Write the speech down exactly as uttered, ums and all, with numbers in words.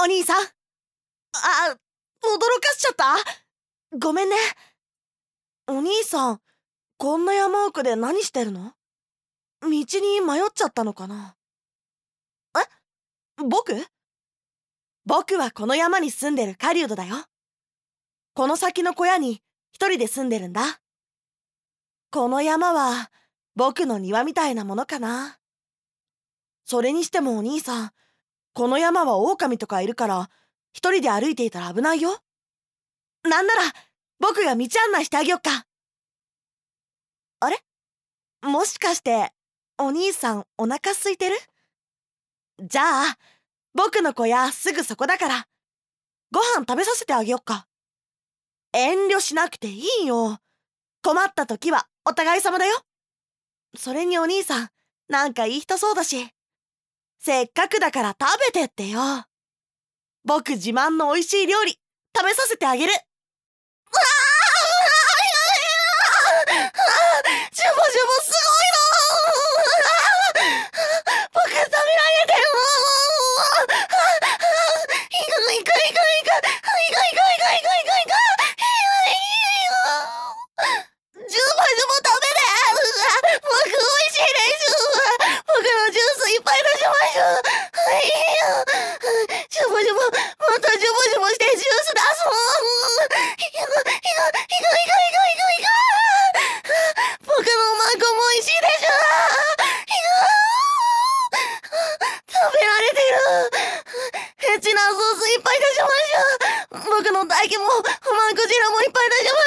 お兄さん。あ、驚かしちゃった？ごめんね。お兄さん、こんな山奥で何してるの？道に迷っちゃったのかな？え？僕？僕はこの山に住んでる狩人だよ。この先の小屋に一人で住んでるんだ。この山は僕の庭みたいなものかな。それにしてもお兄さん、この山は狼とかいるから一人で歩いていたら危ないよ。なんなら僕が道案内してあげよっか。あれ？もしかしてお兄さんお腹空いてる？じゃあ僕の小屋すぐそこだからご飯食べさせてあげよっか。遠慮しなくていいよ。困った時はお互い様だよ。それにお兄さん、なんかいい人そうだし、せっかくだから食べてってよ。僕自慢の美味しい料理食べさせてあげる。うわあ、ジュボジュボすごいの。僕食べられてる。いかいかいかいかいかいかいかいかいかいかい。ジュボジュボ食べて。僕美味しいです。僕のジュースいっぱい出しましょう。ジュボジュボ、またジュボジュボしてジュース出すもん。いかいかいかいかいかいかい。僕のマンゴーも美味しいでしょ。食べられてる。ヘチナソースいっぱい出しましょう。僕の唾液もマンゴジラもいっぱい出しま